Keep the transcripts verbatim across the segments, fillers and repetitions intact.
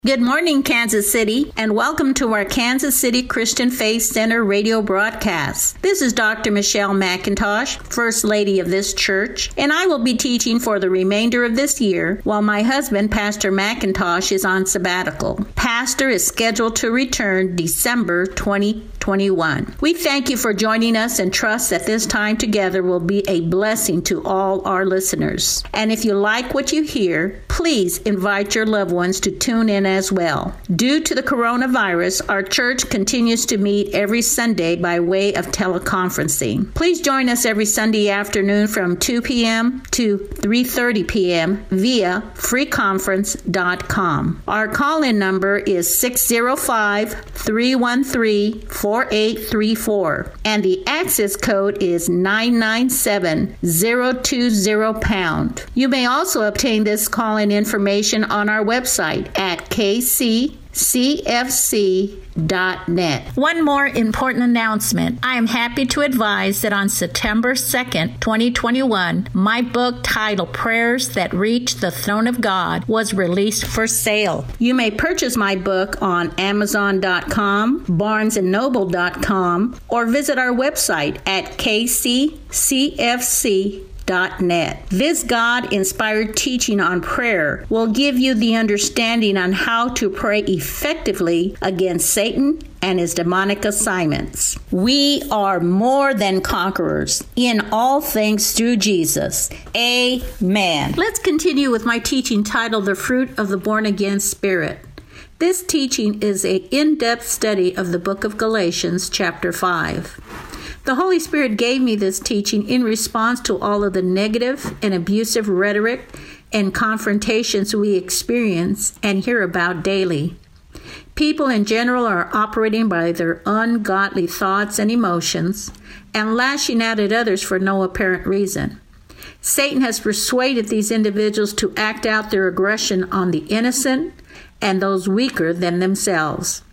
Good morning, Kansas City, and welcome to our Kansas City Christian Faith Center radio broadcast. This is Doctor Michelle McIntosh, First Lady of this church, and I will be teaching for the remainder of this year while my husband, Pastor McIntosh, is on sabbatical. Pastor is scheduled to return December twenty twenty-one. We thank you for joining us and trust that this time together will be a blessing to all our listeners. And if you like what you hear, please invite your loved ones to tune in as well. Due to the coronavirus, our church continues to meet every Sunday by way of teleconferencing. Please join us every Sunday afternoon from two p.m. to three thirty p.m. via free conference dot com. Our call-in number is six oh five, three one three, four eight three four, and the access code is nine nine seven zero two zero pound. You may also obtain this call-in information on our website at k c c f c dot net. One more important announcement. I am happy to advise that on September second, twenty twenty-one, my book titled Prayers That Reach the Throne of God was released for sale. You may purchase my book on amazon dot com, barnes and noble dot com, or visit our website at k c c f c dot net. This God-inspired teaching on prayer will give you the understanding on how to pray effectively against Satan and his demonic assignments. We are more than conquerors in all things through Jesus. Amen. Let's continue with my teaching titled The Fruit of the Born Again Spirit. This teaching is an in-depth study of the book of Galatians, chapter five. The Holy Spirit gave me this teaching in response to all of the negative and abusive rhetoric and confrontations we experience and hear about daily. People in general are operating by their ungodly thoughts and emotions and lashing out at others for no apparent reason. Satan has persuaded these individuals to act out their aggression on the innocent and those weaker than themselves.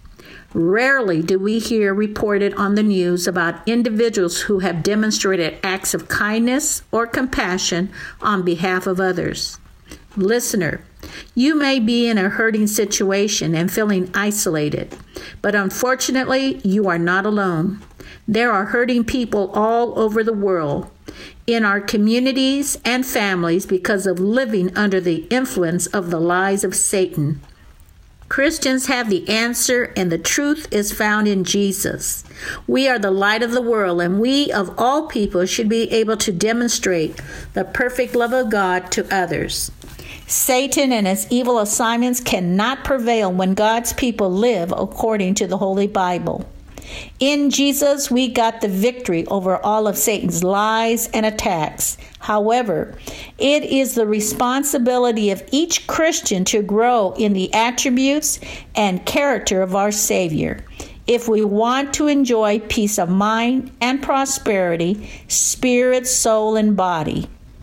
Rarely do we hear reported on the news about individuals who have demonstrated acts of kindness or compassion on behalf of others. Listener, you may be in a hurting situation and feeling isolated, but unfortunately, you are not alone. There are hurting people all over the world, in our communities and families, because of living under the influence of the lies of Satan. Christians have the answer, and the truth is found in Jesus. We are the light of the world, and we, of all people, should be able to demonstrate the perfect love of God to others. Satan and his evil assignments cannot prevail when God's people live according to the Holy Bible. In Jesus, we got the victory over all of Satan's lies and attacks. However, it is the responsibility of each Christian to grow in the attributes and character of our Savior if we want to enjoy peace of mind and prosperity, spirit, soul, and body.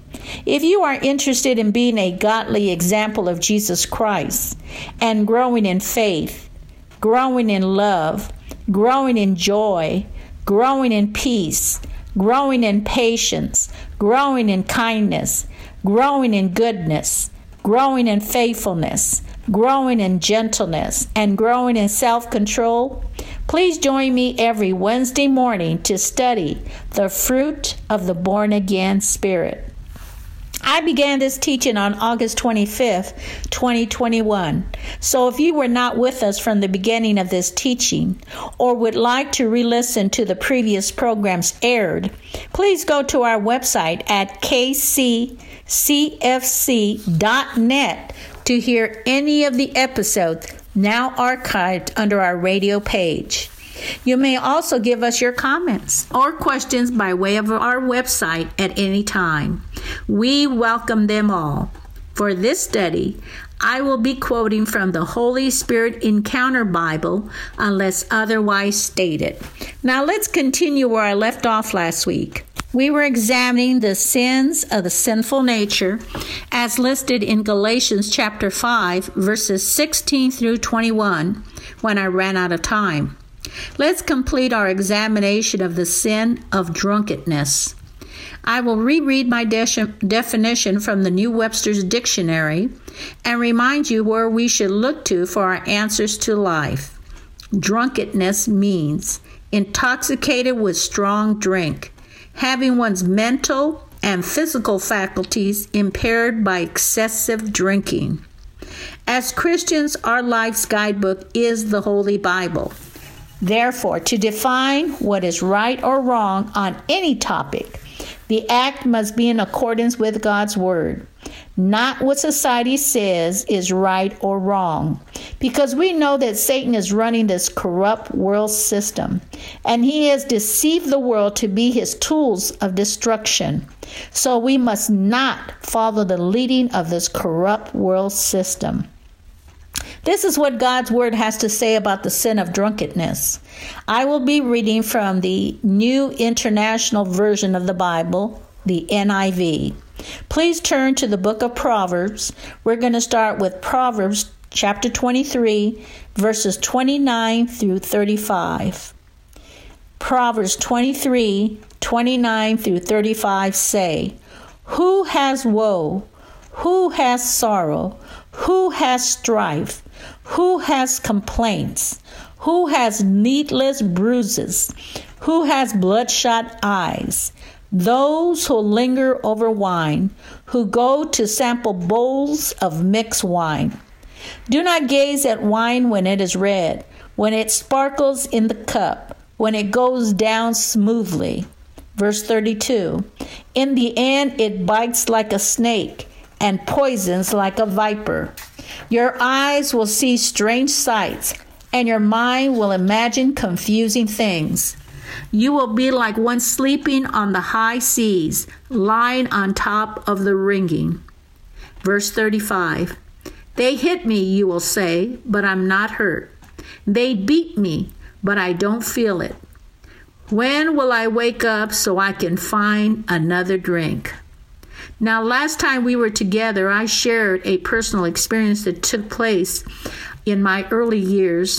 If you are interested in being a godly example of Jesus Christ and growing in faith, growing in love, growing in joy, growing in peace, growing in patience, growing in kindness, growing in goodness, growing in faithfulness, growing in gentleness, and growing in self-control, please join me every Wednesday morning to study the fruit of the born-again spirit. I began this teaching on August twenty-fifth, twenty twenty-one. So if you were not with us from the beginning of this teaching or would like to re-listen to the previous programs aired, please go to our website at k c c f c dot net to hear any of the episodes now archived under our radio page. You may also give us your comments or questions by way of our website at any time. We welcome them all. For this study, I will be quoting from the Holy Spirit Encounter Bible unless otherwise stated. Now let's continue where I left off last week. We were examining the sins of the sinful nature as listed in Galatians chapter five, verses sixteen through twenty-one, when I ran out of time. Let's complete our examination of the sin of drunkenness. I will reread my de- definition from the New Webster's Dictionary and remind you where we should look to for our answers to life. Drunkenness means intoxicated with strong drink, having one's mental and physical faculties impaired by excessive drinking. As Christians, our life's guidebook is the Holy Bible. Therefore, to define what is right or wrong on any topic, the act must be in accordance with God's Word, not what society says is right or wrong, because we know that Satan is running this corrupt world system, and he has deceived the world to be his tools of destruction. So we must not follow the leading of this corrupt world system. This is what God's Word has to say about the sin of drunkenness. I will be reading from the New International Version of the Bible, the N I V. Please turn to the book of Proverbs. We're going to start with Proverbs chapter twenty-three, verses twenty-nine through thirty-five. Proverbs twenty-three, twenty-nine through thirty-five say, "Who has woe? Who has sorrow? Who has strife? Who has complaints? Who has needless bruises? Who has bloodshot eyes? Those who linger over wine, who go to sample bowls of mixed wine. Do not gaze at wine when it is red, when it sparkles in the cup, when it goes down smoothly." Verse thirty-two, "In the end it bites like a snake and poisons like a viper. Your eyes will see strange sights, and your mind will imagine confusing things. You will be like one sleeping on the high seas, lying on top of the ringing." Verse thirty-five, "They hit me, you will say, but I'm not hurt. They beat me, but I don't feel it. When will I wake up so I can find another drink?" Now, last time we were together, I shared a personal experience that took place in my early years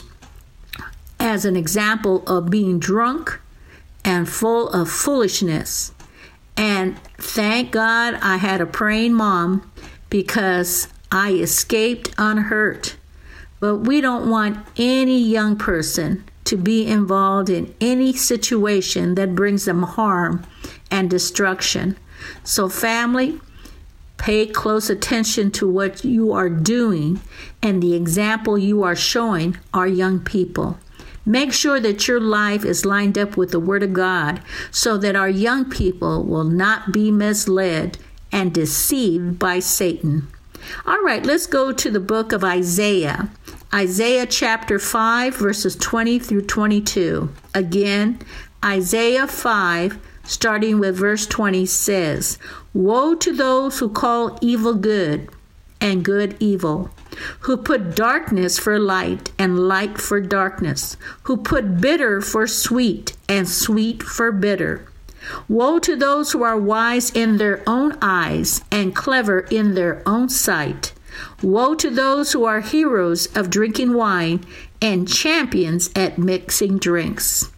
as an example of being drunk and full of foolishness. And thank God I had a praying mom because I escaped unhurt. But we don't want any young person to be involved in any situation that brings them harm and destruction. So family, pay close attention to what you are doing and the example you are showing our young people. Make sure that your life is lined up with the Word of God so that our young people will not be misled and deceived by Satan. All right, let's go to the book of Isaiah. Isaiah chapter five, verses twenty through twenty-two. Again, Isaiah five, starting with verse twenty, says, "Woe to those who call evil good and good evil, who put darkness for light and light for darkness, who put bitter for sweet and sweet for bitter. Woe to those who are wise in their own eyes and clever in their own sight. Woe to those who are heroes of drinking wine and champions at mixing drinks."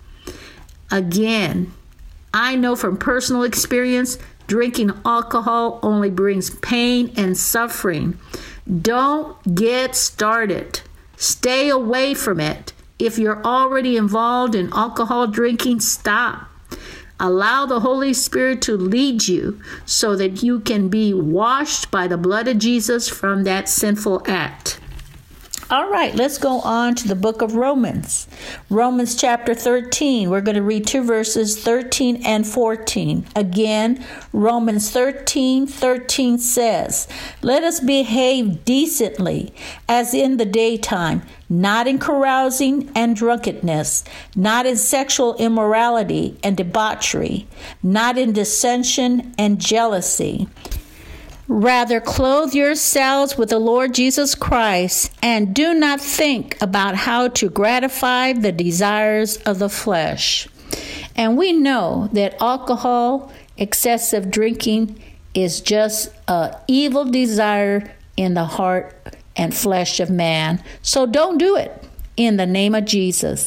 Again, I know from personal experience, drinking alcohol only brings pain and suffering. Don't get started. Stay away from it. If you're already involved in alcohol drinking, stop. Allow the Holy Spirit to lead you so that you can be washed by the blood of Jesus from that sinful act. All right, let's go on to the book of Romans. Romans chapter thirteen. We're going to read two verses, thirteen and fourteen. Again, Romans thirteen, thirteen says, "Let us behave decently as in the daytime, not in carousing and drunkenness, not in sexual immorality and debauchery, not in dissension and jealousy. Rather, clothe yourselves with the Lord Jesus Christ, and do not think about how to gratify the desires of the flesh." And we know that alcohol, excessive drinking, is just an evil desire in the heart and flesh of man. So don't do it in the name of Jesus.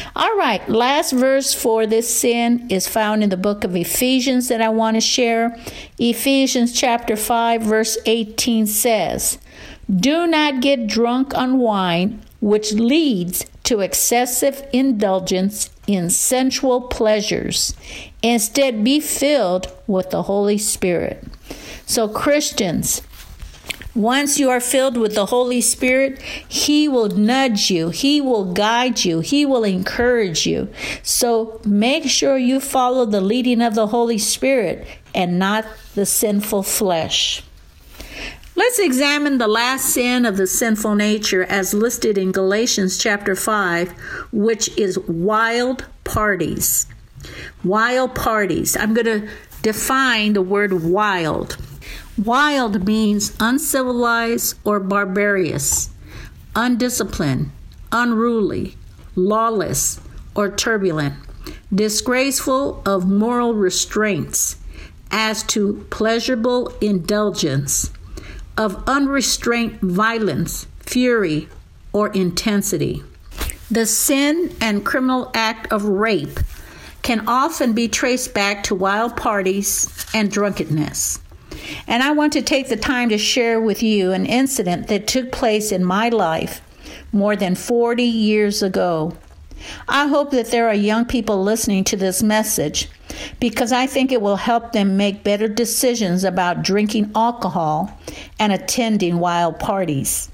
All right, last verse for this sin is found in the book of Ephesians that I want to share. Ephesians chapter five, verse eighteen says, "Do not get drunk on wine, which leads to excessive indulgence in sensual pleasures. Instead, be filled with the Holy Spirit." So Christians, once you are filled with the Holy Spirit, He will nudge you. He will guide you. He will encourage you. So make sure you follow the leading of the Holy Spirit and not the sinful flesh. Let's examine the last sin of the sinful nature as listed in Galatians chapter five, which is wild parties. Wild parties. I'm going to define the word wild. Wild means uncivilized or barbarous, undisciplined, unruly, lawless, or turbulent, disgraceful of moral restraints as to pleasurable indulgence, of unrestrained violence, fury, or intensity. The sin and criminal act of rape can often be traced back to wild parties and drunkenness. And I want to take the time to share with you an incident that took place in my life more than forty years ago. I hope that there are young people listening to this message because I think it will help them make better decisions about drinking alcohol and attending wild parties.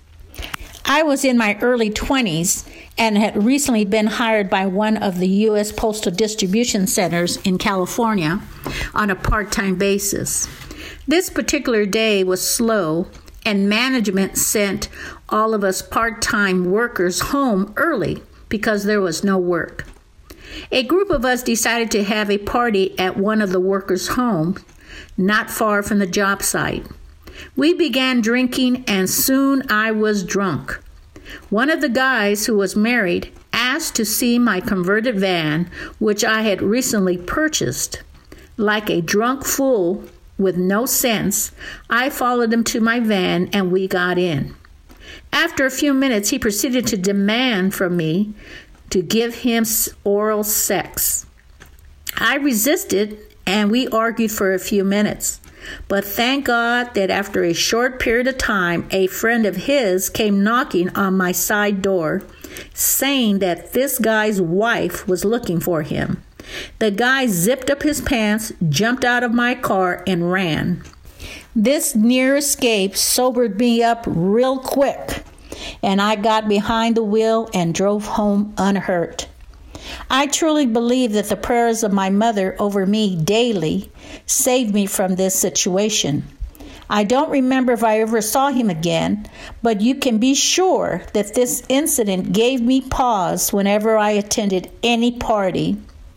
I was in my early twenties and had recently been hired by one of the U S Postal Distribution Centers in California on a part-time basis. This particular day was slow, and management sent all of us part-time workers home early because there was no work. A group of us decided to have a party at one of the workers' homes, not far from the job site. We began drinking, and soon I was drunk. One of the guys who was married asked to see my converted van, which I had recently purchased. Like a drunk fool with no sense, I followed him to my van and we got in. After a few minutes, he proceeded to demand from me to give him oral sex. I resisted and we argued for a few minutes. But thank God that after a short period of time, a friend of his came knocking on my side door, saying that this guy's wife was looking for him. The guy zipped up his pants, jumped out of my car, and ran. This near escape sobered me up real quick, and I got behind the wheel and drove home unhurt. I truly believe that the prayers of my mother over me daily saved me from this situation. I don't remember if I ever saw him again, but you can be sure that this incident gave me pause whenever I attended any party.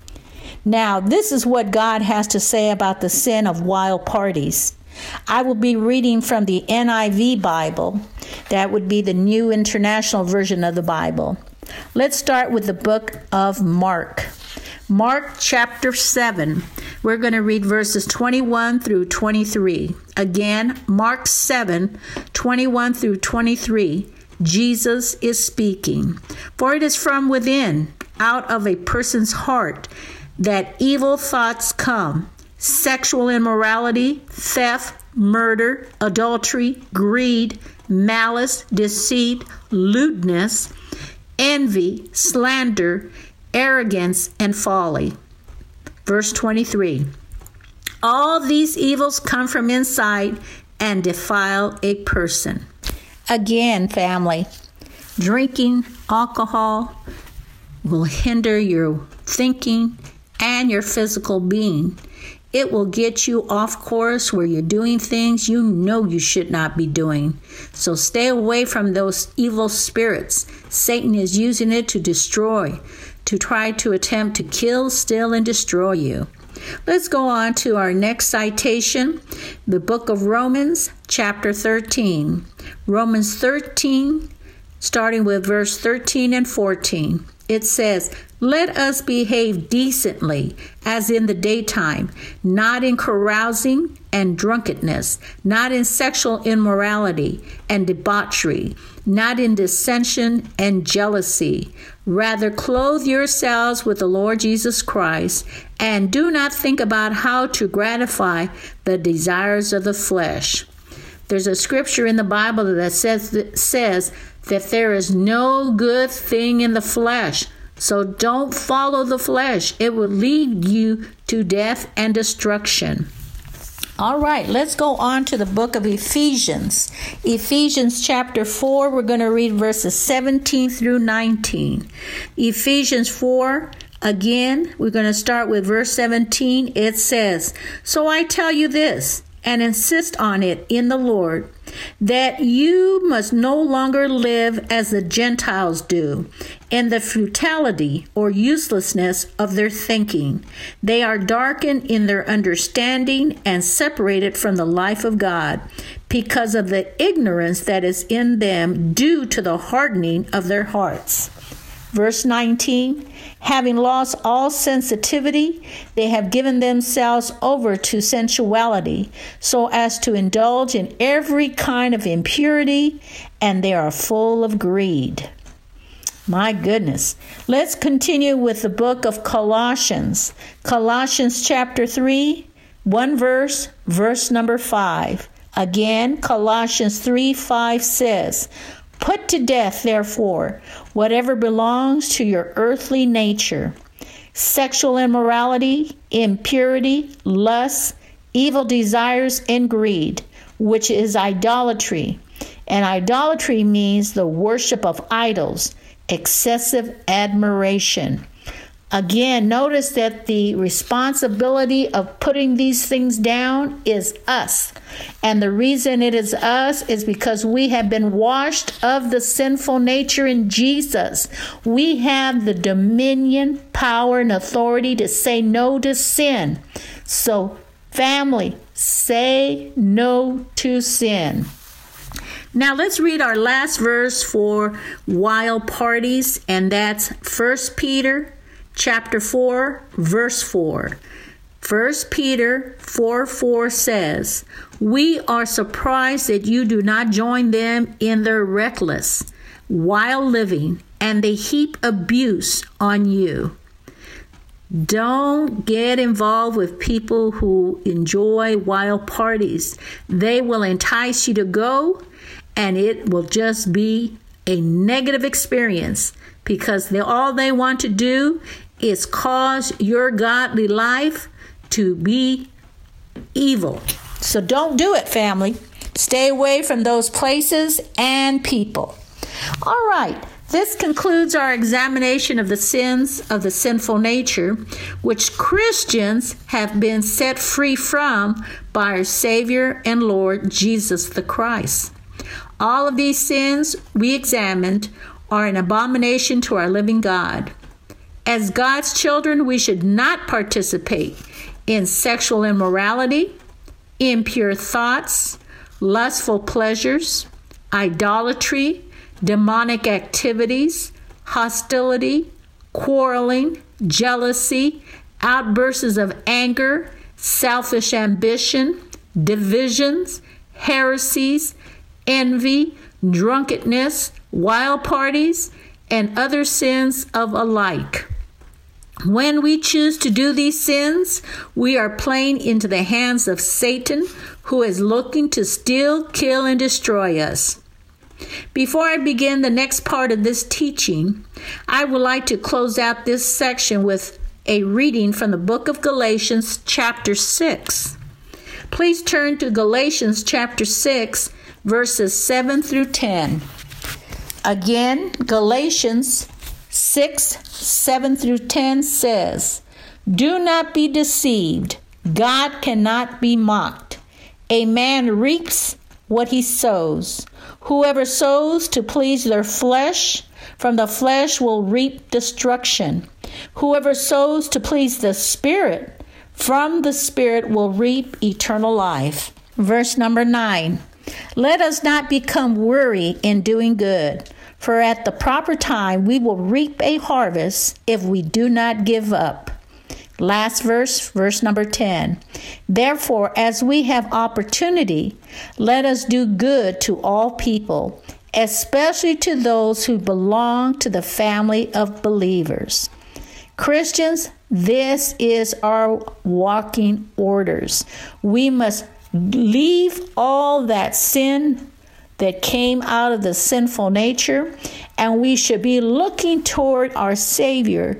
Now, this is what God has to say about the sin of wild parties. I will be reading from the N I V Bible. That would be the New International Version of the Bible. Let's start with the book of Mark. Mark chapter seven. We're going to read verses twenty-one through twenty-three. Again, Mark seven, twenty-one through twenty-three. Jesus is speaking. For it is from within, out of a person's heart, that evil thoughts come: sexual immorality, theft, murder, adultery, greed, malice, deceit, lewdness, envy, slander, arrogance, and folly. Verse twenty-three. All these evils come from inside and defile a person. Again, family, drinking alcohol will hinder your thinking and your physical being. It will get you off course where you're doing things you know you should not be doing. So stay away from those evil spirits. Satan is using it to destroy, to try to attempt to kill, steal, and destroy you. Let's go on to our next citation, the book of Romans, chapter thirteen. Romans thirteen, starting with verse thirteen and fourteen. It says, "Let us behave decently, as in the daytime, not in carousing and drunkenness, not in sexual immorality and debauchery, not in dissension and jealousy. Rather, clothe yourselves with the Lord Jesus Christ, and do not think about how to gratify the desires of the flesh. There's a scripture in the Bible that says that, says that there is no good thing in the flesh. So don't follow the flesh. It will lead you to death and destruction. All right, let's go on to the book of Ephesians. Ephesians chapter four, we're going to read verses seventeen through nineteen. Ephesians four, again, we're going to start with verse seventeen. It says, "So I tell you this, and insist on it in the Lord, that you must no longer live as the Gentiles do, in the futility or uselessness of their thinking. They are darkened in their understanding and separated from the life of God, because of the ignorance that is in them due to the hardening of their hearts." Verse nineteen, "Having lost all sensitivity, they have given themselves over to sensuality, so as to indulge in every kind of impurity, and they are full of greed." My goodness. Let's continue with the book of Colossians. Colossians chapter three, one verse, verse number five. Again, Colossians three, five says, "Put to death, therefore, whatever belongs to your earthly nature: sexual immorality, impurity, lust, evil desires, and greed, which is idolatry." And idolatry means the worship of idols, excessive admiration. Again, notice that the responsibility of putting these things down is us. And the reason it is us is because we have been washed of the sinful nature in Jesus. We have the dominion, power, and authority to say no to sin. So, family, say no to sin. Now let's read our last verse for wild parties, and that's First Peter chapter four, verse four. First Peter four four says, "We are surprised that you do not join them in their reckless, wild living, and they heap abuse on you." Don't get involved with people who enjoy wild parties. They will entice you to go, and it will just be a negative experience, because they, all they want to do is cause your godly life to be evil. So don't do it, family. Stay away from those places and people. All right, this concludes our examination of the sins of the sinful nature, which Christians have been set free from by our Savior and Lord Jesus the Christ. All of these sins we examined are an abomination to our living God. As God's children, we should not participate in sexual immorality, impure thoughts, lustful pleasures, idolatry, demonic activities, hostility, quarreling, jealousy, outbursts of anger, selfish ambition, divisions, heresies, envy, drunkenness, wild parties, and other sins of alike. When we choose to do these sins, we are playing into the hands of Satan, who is looking to steal, kill, and destroy us. Before I begin the next part of this teaching, I would like to close out this section with a reading from the book of Galatians chapter six. Please turn to Galatians chapter six, verses seven through ten. Again, Galatians six, seven through ten says, "Do not be deceived. God cannot be mocked. A man reaps what he sows. Whoever sows to please their flesh, from the flesh will reap destruction. Whoever sows to please the Spirit, from the Spirit will reap eternal life." Verse number nine. "Let us not become weary in doing good, for at the proper time we will reap a harvest if we do not give up." Last verse, verse number ten. Therefore, as we have opportunity, let us do good to all people, especially to those who belong to the family of believers. Christians, this is our walking orders. We must leave all that sin that came out of the sinful nature, and we should be looking toward our Savior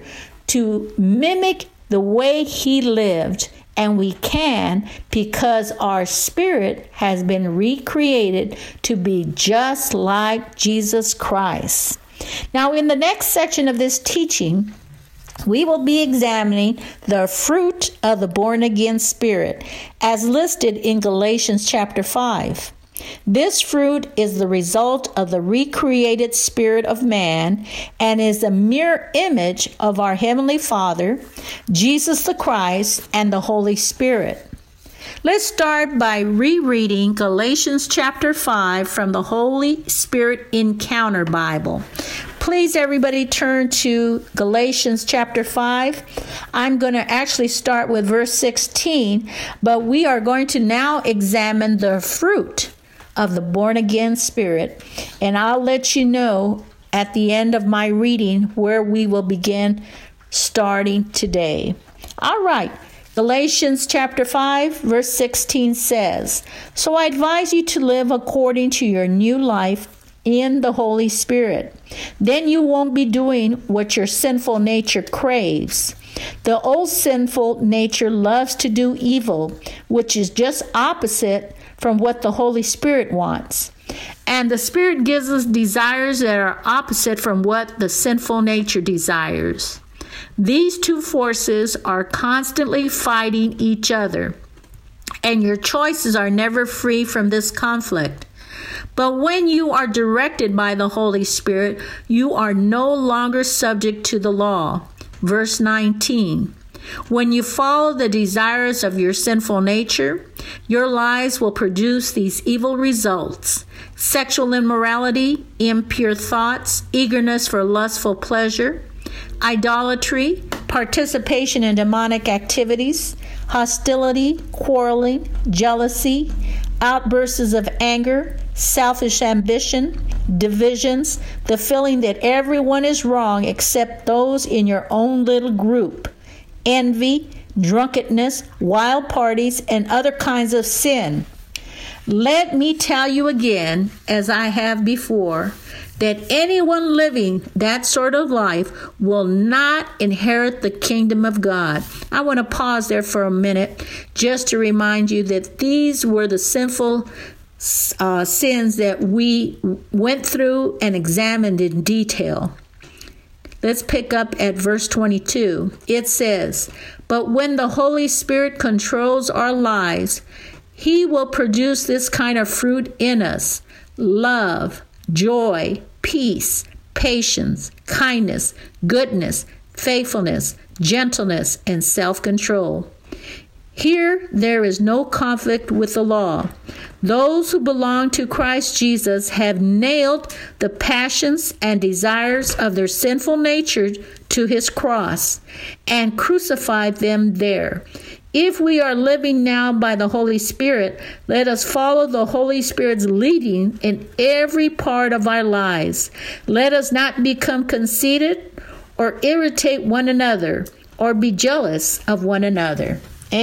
to mimic the way he lived, and we can because our spirit has been recreated to be just like Jesus Christ. Now, in the next section of this teaching, we will be examining the fruit of the born-again spirit as listed in Galatians chapter five. This fruit is the result of the recreated spirit of man and is a mirror image of our Heavenly Father, Jesus the Christ, and the Holy Spirit. Let's start by rereading Galatians chapter five from the Holy Spirit Encounter Bible. Please, everybody, turn to Galatians chapter five. I'm going to actually start with verse sixteen, but we are going to now examine the fruit of the born-again spirit, and I'll let you know at the end of my reading where we will begin starting today. All right, Galatians chapter five, verse sixteen says, "So I advise you to live according to your new life in the Holy Spirit. Then you won't be doing what your sinful nature craves. The old sinful nature loves to do evil, which is just opposite from what the Holy Spirit wants. And the Spirit gives us desires that are opposite from what the sinful nature desires. These two forces are constantly fighting each other, and your choices are never free from this conflict. But when you are directed by the Holy Spirit, you are no longer subject to the law." Verse nineteen. "When you follow the desires of your sinful nature, your lives will produce these evil results: sexual immorality, impure thoughts, eagerness for lustful pleasure, idolatry, participation in demonic activities, hostility, quarreling, jealousy, outbursts of anger, selfish ambition, divisions, the feeling that everyone is wrong except those in your own little group, envy, drunkenness, wild parties, and other kinds of sin. Let me tell you again, as I have before, that anyone living that sort of life will not inherit the kingdom of God." I want to pause there for a minute just to remind you that these were the sinful uh, sins that we went through and examined in detail. Let's pick up at verse twenty-two. It says, "But when the Holy Spirit controls our lives, He will produce this kind of fruit in us: love, joy, peace, patience, kindness, goodness, faithfulness, gentleness, and self-control. Here there is no conflict with the law. Those who belong to Christ Jesus have nailed the passions and desires of their sinful nature to his cross and crucified them there. If we are living now by the Holy Spirit, let us follow the Holy Spirit's leading in every part of our lives. Let us not become conceited or irritate one another or be jealous of one another."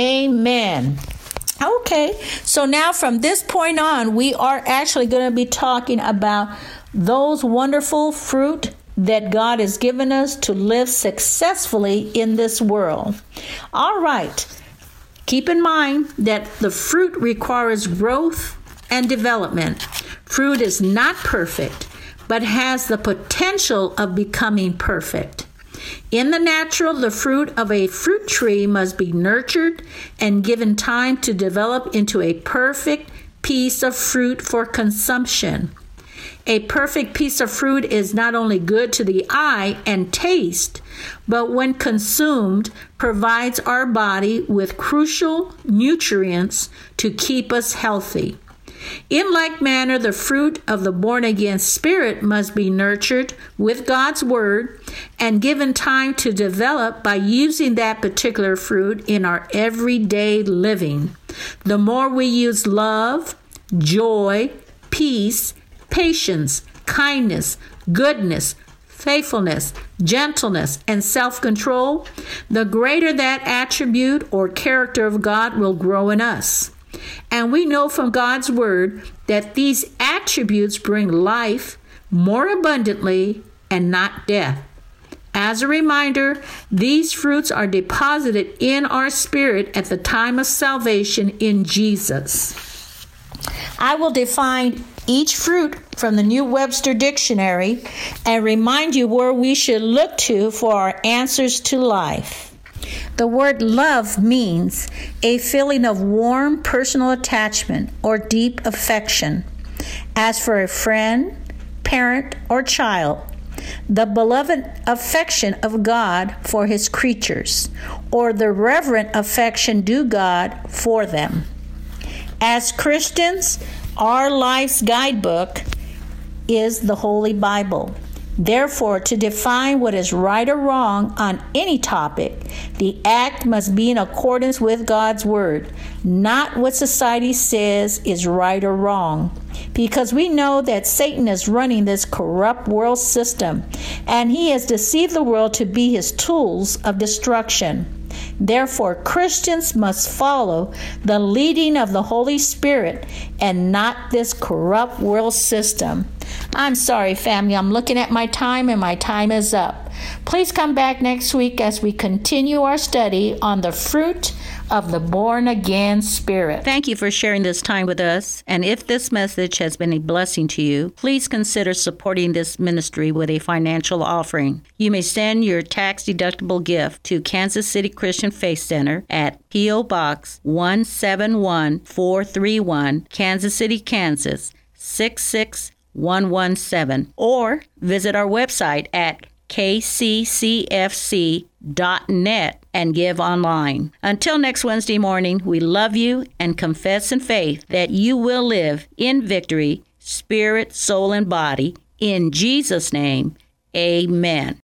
Amen. Okay, so now from this point on, we are actually going to be talking about those wonderful fruit that God has given us to live successfully in this world. All right. Keep in mind that the fruit requires growth and development. Fruit is not perfect, but has the potential of becoming perfect. In the natural, the fruit of a fruit tree must be nurtured and given time to develop into a perfect piece of fruit for consumption. A perfect piece of fruit is not only good to the eye and taste, but when consumed, provides our body with crucial nutrients to keep us healthy. In like manner, the fruit of the born-again spirit must be nurtured with God's word and given time to develop by using that particular fruit in our everyday living. The more we use love, joy, peace, patience, kindness, goodness, faithfulness, gentleness, and self-control, the greater that attribute or character of God will grow in us. And we know from God's word that these attributes bring life more abundantly and not death. As a reminder, these fruits are deposited in our spirit at the time of salvation in Jesus. I will define each fruit from the New Webster Dictionary and remind you where we should look to for our answers to life. The word love means a feeling of warm personal attachment or deep affection, as for a friend, parent, or child. The beloved affection of God for his creatures, or the reverent affection due God for them. As Christians, our life's guidebook is the Holy Bible. Therefore, to define what is right or wrong on any topic, the act must be in accordance with God's word, not what society says is right or wrong. Because we know that Satan is running this corrupt world system, and he has deceived the world to be his tools of destruction. Therefore, Christians must follow the leading of the Holy Spirit and not this corrupt world system. I'm sorry, family. I'm looking at my time, and my time is up. Please come back next week as we continue our study on the fruit of the born-again spirit. Thank you for sharing this time with us. And if this message has been a blessing to you, please consider supporting this ministry with a financial offering. You may send your tax-deductible gift to Kansas City Christian Faith Center at P O. Box one seven one four three one, Kansas City, Kansas six six one one seven, or visit our website at k c c f c dot net and give online. Until next Wednesday morning, we love you and confess in faith that you will live in victory, spirit, soul, and body. In Jesus' name, amen.